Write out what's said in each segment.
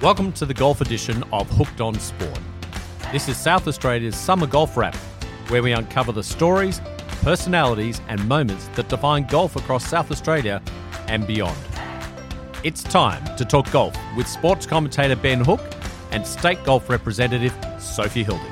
Welcome to the golf edition of Hooked on Sport. This is South Australia's summer golf wrap, where we uncover the stories, personalities and moments that define golf across South Australia and beyond. It's time to talk golf with sports commentator Ben Hook and state golf representative Sophie Hilditch.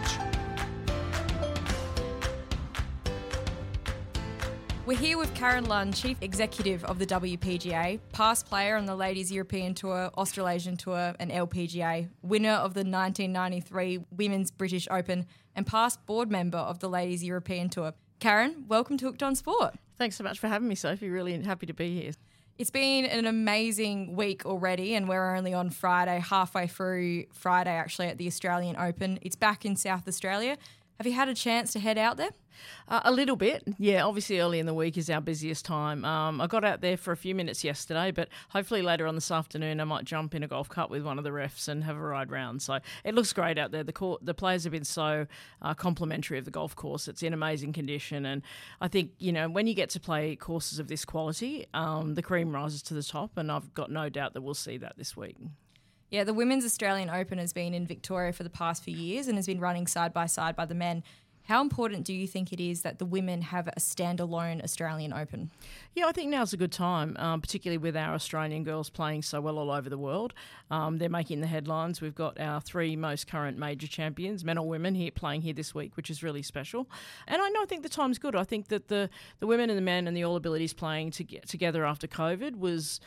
We're here with Karen Lunn, Chief Executive of the WPGA, past player on the Ladies European Tour, Australasian Tour and LPGA, winner of the 1993 Women's British Open and past board member of the Ladies European Tour. Karen, welcome to Hooked on Sport. Thanks so much for having me, Sophie. Really happy to be here. It's been an amazing week already and we're only on Friday, halfway through Friday actually at the Australian Open. It's back in South Australia. Have you had a chance to head out there? A little bit. Yeah, obviously early in the week is our busiest time. I got out there for a few minutes yesterday, but hopefully later on this afternoon I might jump in a golf cart with one of the refs and have a ride round. So it looks great out there. The players have been so complimentary of the golf course. It's in amazing condition. And I think, you know, when you get to play courses of this quality, the cream rises to the top, and I've got no doubt that we'll see that this week. Yeah, the Women's Australian Open has been in Victoria for the past few years and has been running side by the men. How important do you think it is that the women have a standalone Australian Open? Yeah, I think now's a good time, particularly with our Australian girls playing so well all over the world. They're making the headlines. We've got our three most current major champions, men or women, playing here this week, which is really special. And I think the time's good. I think that the women and the men and the All Abilities playing together after COVID was...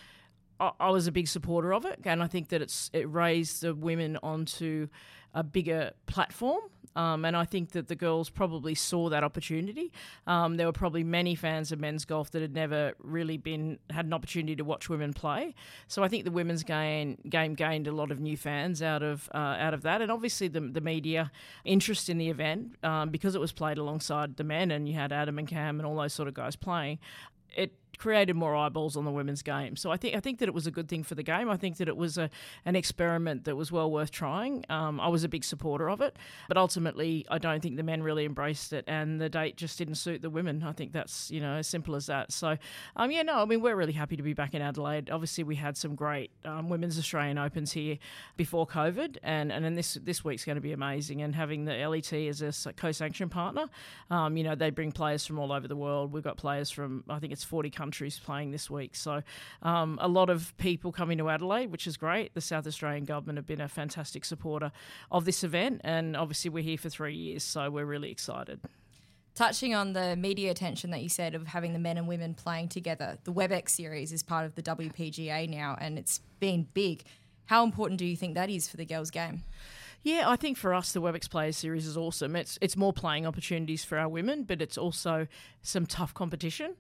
I was a big supporter of it, and I think that it raised the women onto a bigger platform, and I think that the girls probably saw that opportunity. There were probably many fans of men's golf that had never really had an opportunity to watch women play. So I think the women's game gained a lot of new fans out of that, and obviously the media interest in the event because it was played alongside the men, and you had Adam and Cam and all those sort of guys playing. It created more eyeballs on the women's game. So I think that it was a good thing for the game. I think that it was an experiment that was well worth trying. I was a big supporter of it, but ultimately I don't think the men really embraced it, and the date just didn't suit the women. I think that's, as simple as that. So, we're really happy to be back in Adelaide. Obviously we had some great Women's Australian Opens here before COVID, and then this week's going to be amazing, and having the LET as a co-sanction partner, they bring players from all over the world. We've got players from, I think it's 40 countries playing this week. So a lot of people coming to Adelaide, which is great. The South Australian government have been a fantastic supporter of this event, and obviously we're here for 3 years, so we're really excited. Touching on the media attention that you said of having the men and women playing together, the WebEx series is part of the WPGA now, and it's been big. How important do you think that is for the girls' game? Yeah, I think for us, the WebEx Players Series is awesome. It's more playing opportunities for our women, but it's also some tough competition.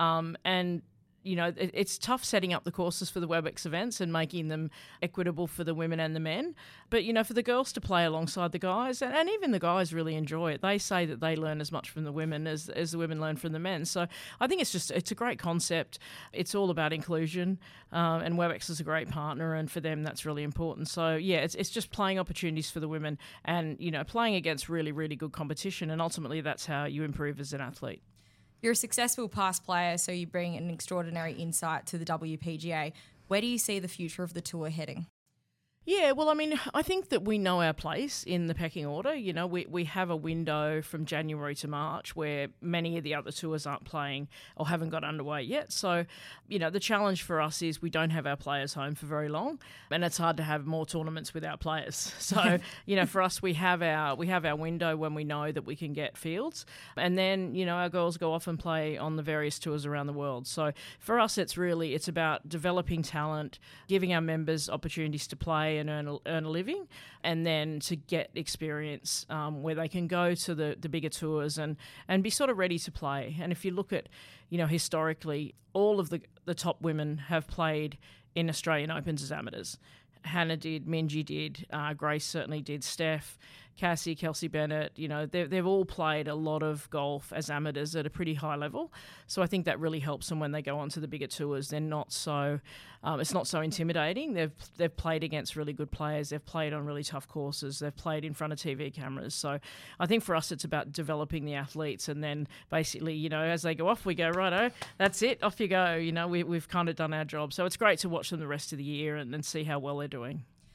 It's tough setting up the courses for the WebEx events and making them equitable for the women and the men. But, for the girls to play alongside the guys, and even the guys really enjoy it. They say that they learn as much from the women as the women learn from the men. So I think it's a great concept. It's all about inclusion, and WebEx is a great partner, and for them that's really important. So, yeah, it's just playing opportunities for the women and, playing against really, really good competition, and ultimately that's how you improve as an athlete. You're a successful past player, so you bring an extraordinary insight to the WPGA. Where do you see the future of the tour heading? Yeah, well, I think that we know our place in the pecking order. We have a window from January to March where many of the other tours aren't playing or haven't got underway yet. So, the challenge for us is we don't have our players home for very long, and it's hard to have more tournaments without players. So, for us, we have our window when we know that we can get fields, and then, our girls go off and play on the various tours around the world. So for us, it's about developing talent, giving our members opportunities to play and earn a living, and then to get experience where they can go to the bigger tours and be sort of ready to play. And if you look at, historically, all of the top women have played in Australian Opens as amateurs. Hannah did, Minjee did, Grace certainly did, Steph, Cassie, Kelsey Bennett, they've all played a lot of golf as amateurs at a pretty high level. So I think that really helps them when they go on to the bigger tours. They're not so, it's not so intimidating. They've played against really good players. They've played on really tough courses. They've played in front of TV cameras. So I think for us, it's about developing the athletes, and then basically, as they go off, we go, righto, that's it, off you go. We've kind of done our job. So it's great to watch them the rest of the year and see how well they're doing.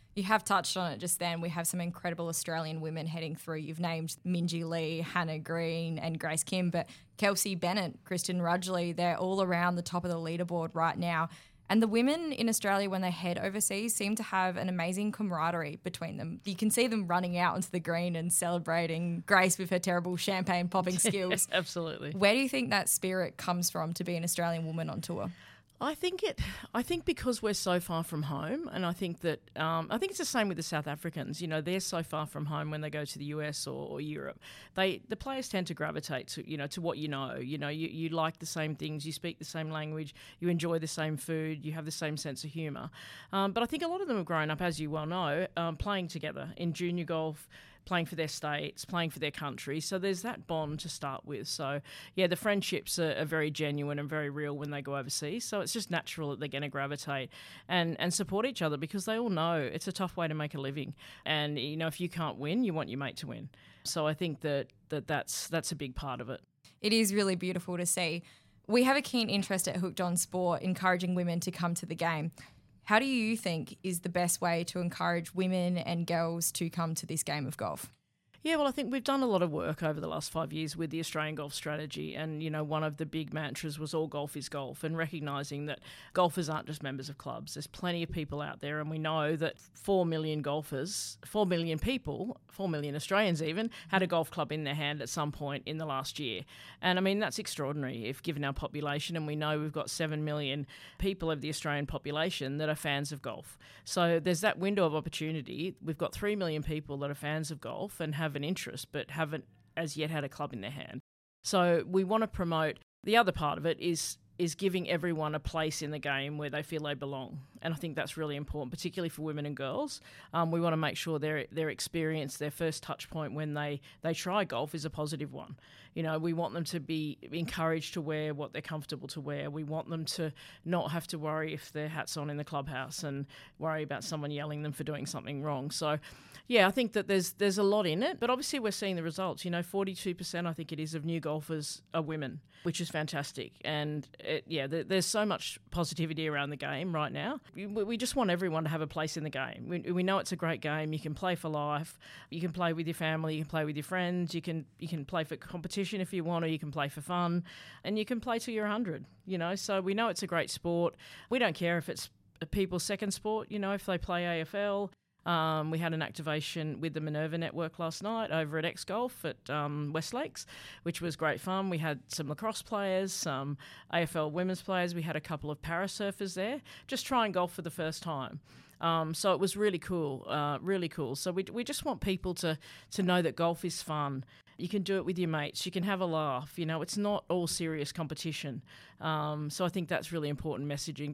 You have touched on it just then. We have some incredible Australian women heading through. You've named Minjee Lee, Hannah Green and Grace Kim, but Kelsey Bennett, Kristen Rudgley, they're all around the top of the leaderboard right now. And the women in Australia, when they head overseas, seem to have an amazing camaraderie between them. You can see them running out onto the green and celebrating Grace with her terrible champagne popping skills. Absolutely. Where do you think that spirit comes from to be an Australian woman on tour? I think because we're so far from home, and I think it's the same with the South Africans. You know, they're so far from home when they go to the US or Europe. The players tend to gravitate to what you know. You know, you like the same things, you speak the same language, you enjoy the same food, you have the same sense of humour. But I think a lot of them have grown up, as you well know, playing together in junior golf, playing for their states, playing for their country. So there's that bond to start with. So, yeah, the friendships are very genuine and very real when they go overseas. So it's just natural that they're going to gravitate and support each other because they all know it's a tough way to make a living. And, you know, if you can't win, you want your mate to win. So I think that's a big part of it. It is really beautiful to see. We have a keen interest at Hooked on Sport, encouraging women to come to the game. How do you think is the best way to encourage women and girls to come to this game of golf? Yeah, well, I think we've done a lot of work over the last 5 years with the Australian Golf Strategy, and, you know, one of the big mantras was all golf is golf, and recognising that golfers aren't just members of clubs. There's plenty of people out there, and we know that 4 million golfers, 4 million people, 4 million Australians even, had a golf club in their hand at some point in the last year. And, I mean, that's extraordinary if given our population, and we know we've got 7 million people of the Australian population that are fans of golf. So there's that window of opportunity. We've got 3 million people that are fans of golf and have an interest but haven't as yet had a club in their hand. So we want to promote. The other part of it is giving everyone a place in the game where they feel they belong. And I think that's really important, particularly for women and girls. We want to make sure their experience, their first touch point when they try golf is a positive one. You know, we want them to be encouraged to wear what they're comfortable to wear. We want them to not have to worry if their hat's on in the clubhouse and worry about someone yelling them for doing something wrong. So, yeah, I think that there's a lot in it, but obviously we're seeing the results. You know, 42% I think it is of new golfers are women, which is fantastic. And there's so much positivity around the game right now. We just want everyone to have a place in the game. We know it's a great game. You can play for life. You can play with your family. You can play with your friends. You can play for competition if you want, or you can play for fun, and you can play till you're 100. You know, so we know it's a great sport. We don't care if it's people's second sport. You know, if they play AFL. We had an activation with the Minerva Network last night over at X Golf at West Lakes, which was great fun. We had some lacrosse players, some AFL women's players. We had a couple of parasurfers there, just trying golf for the first time. So it was really cool, really cool. So we just want people to know that golf is fun. You can do it with your mates. You can have a laugh. You know, it's not all serious competition. So I think that's really important messaging.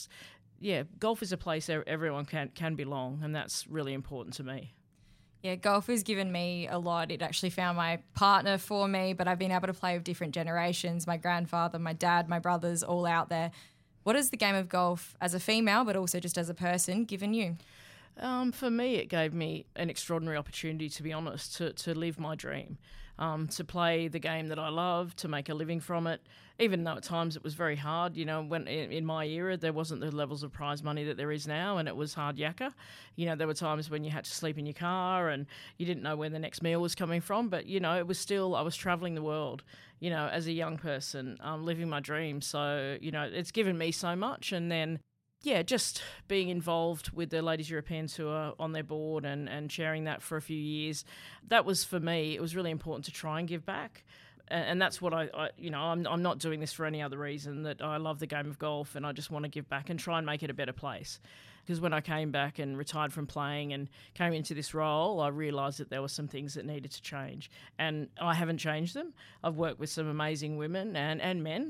Yeah, golf is a place everyone can belong, and that's really important to me. Yeah, golf has given me a lot. It actually found my partner for me, but I've been able to play with different generations, my grandfather, my dad, my brothers, all out there. What has the game of golf as a female, but also just as a person, given you? For me, it gave me an extraordinary opportunity, to be honest, to live my dream, to play the game that I love, to make a living from it, even though at times it was very hard. You know, when in my era, there wasn't the levels of prize money that there is now, and it was hard yakka. You know, there were times when you had to sleep in your car and you didn't know where the next meal was coming from, but, you know, it was still, I was travelling the world, you know, as a young person, living my dream. So, you know, it's given me so much. And then, yeah, just being involved with the Ladies European Tour on their board and sharing that for a few years, that was, for me, it was really important to try and give back. And that's what I'm not doing this for any other reason, that I love the game of golf and I just want to give back and try and make it a better place. Because when I came back and retired from playing and came into this role, I realised that there were some things that needed to change. And I haven't changed them. I've worked with some amazing women and men.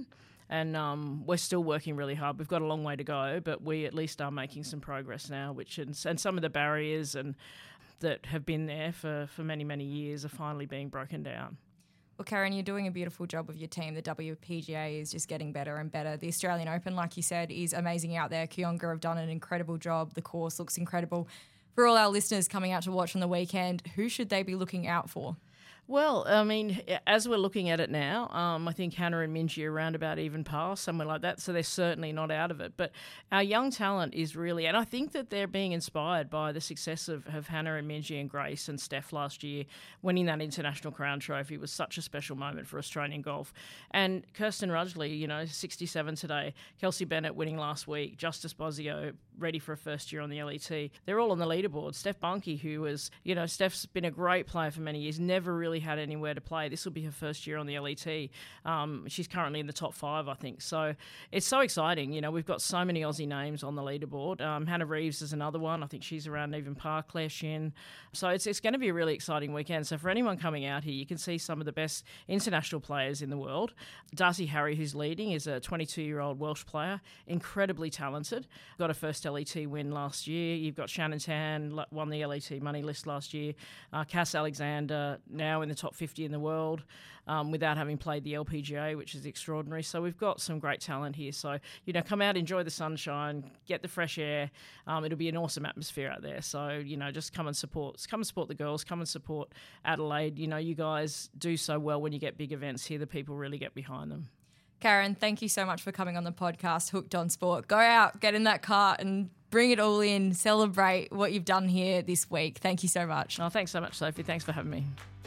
And we're still working really hard. We've got a long way to go, but we at least are making some progress now, and some of the barriers and that have been there for many, many years are finally being broken down. Well, Karen, you're doing a beautiful job with your team. The WPGA is just getting better and better. The Australian Open, like you said, is amazing out there. Kionga have done an incredible job. The course looks incredible. For all our listeners coming out to watch on the weekend, who should they be looking out for? Well, I mean, as we're looking at it now, I think Hannah and Minjie are around about even par, somewhere like that, so they're certainly not out of it. But our young talent is really, and I think that they're being inspired by the success of Hannah and Minjie and Grace and Steph last year. Winning that International Crown Trophy was such a special moment for Australian golf. And Kirsten Rudgley, 67 today, Kelsey Bennett winning last week, Justice Bosio ready for a first year on the LET. They're all on the leaderboard. Steph Bunky, who was, Steph's been a great player for many years, never really had anywhere to play. This will be her first year on the LET. She's currently in the top 5, I think. So it's so exciting. We've got so many Aussie names on the leaderboard. Hannah Reeves is another one. I think she's around even par. Claire Shin. So it's going to be a really exciting weekend. So for anyone coming out here, you can see some of the best international players in the world. Darcy Harry, who's leading, is a 22-year-old Welsh player, incredibly talented. Got a first LET win last year. You've got Shannon Tan, won the LET money list last year. Cass Alexander, now in the top 50 in the world, without having played the LPGA, which is extraordinary. So we've got some great talent here. So, come out, enjoy the sunshine, get the fresh air. It'll be an awesome atmosphere out there. So, just come and support the girls, come and support Adelaide. You guys do so well when you get big events here. The people really get behind them. Karen, thank you so much for coming on the podcast, Hooked on Sport. Go out, get in that cart and bring it all in, celebrate what you've done here this week. Thank you so much. Oh, thanks so much, Sophie. Thanks for having me.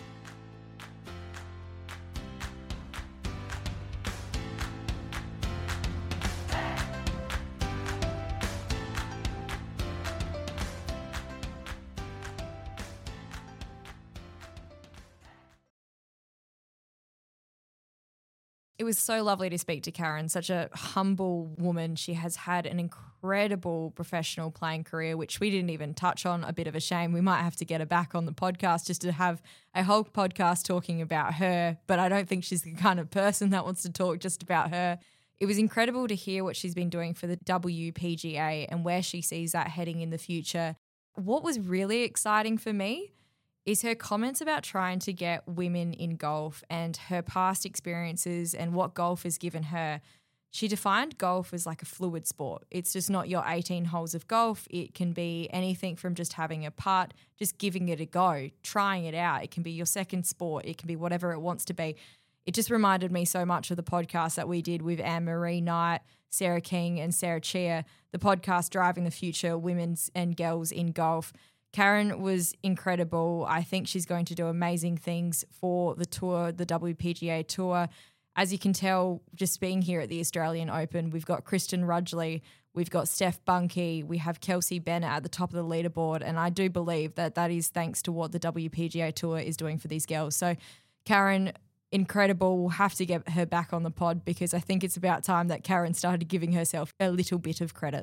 It was so lovely to speak to Karen, such a humble woman. She has had an incredible professional playing career, which we didn't even touch on. A bit of a shame. We might have to get her back on the podcast just to have a whole podcast talking about her, but I don't think she's the kind of person that wants to talk just about her. It was incredible to hear what she's been doing for the WPGA and where she sees that heading in the future. What was really exciting for me is her comments about trying to get women in golf and her past experiences and what golf has given her. She defined golf as like a fluid sport. It's just not your 18 holes of golf. It can be anything from just having a putt, just giving it a go, trying it out. It can be your second sport. It can be whatever it wants to be. It just reminded me so much of the podcast that we did with Anne-Marie Knight, Sarah King and Sarah Chia, the podcast Driving the Future, Women's and Girls in Golf. Karen was incredible. I think she's going to do amazing things for the tour, the WPGA Tour. As you can tell, just being here at the Australian Open, we've got Kirsten Rudgley, we've got Steph Bunky, we have Kelsey Bennett at the top of the leaderboard, and I do believe that that is thanks to what the WPGA Tour is doing for these girls. So, Karen, incredible. We'll have to get her back on the pod because I think it's about time that Karen started giving herself a little bit of credit.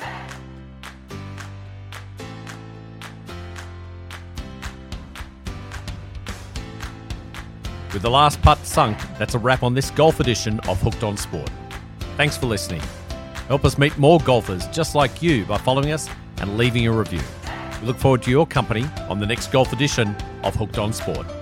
With the last putt sunk, that's a wrap on this golf edition of Hooked on Sport. Thanks for listening. Help us meet more golfers just like you by following us and leaving a review. We look forward to your company on the next golf edition of Hooked on Sport.